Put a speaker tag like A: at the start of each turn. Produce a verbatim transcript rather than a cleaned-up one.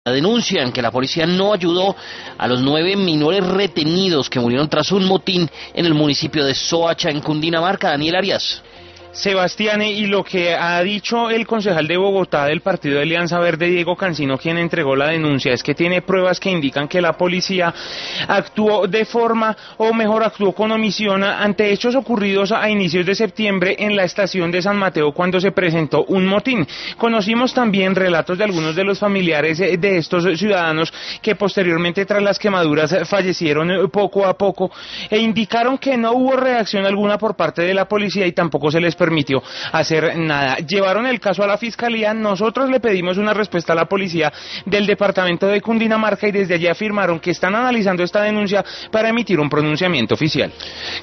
A: Denuncian que la policía no ayudó a los nueve menores retenidos que murieron tras un motín en el municipio de Soacha, en Cundinamarca. Daniel Arias.
B: Sebastián, y lo que ha dicho el concejal de Bogotá del Partido de Alianza Verde, Diego Cancino, quien entregó la denuncia, es que tiene pruebas que indican que la policía actuó de forma, o mejor, actuó con omisión ante hechos ocurridos a inicios de septiembre en la estación de San Mateo cuando se presentó un motín. Conocimos también relatos de algunos de los familiares de estos ciudadanos que posteriormente tras las quemaduras fallecieron poco a poco e indicaron que no hubo reacción alguna por parte de la policía y tampoco se les permitió hacer nada. Llevaron el caso a la fiscalía, nosotros le pedimos una respuesta a la policía del departamento de Cundinamarca y desde allí afirmaron que están analizando esta denuncia para emitir un pronunciamiento oficial.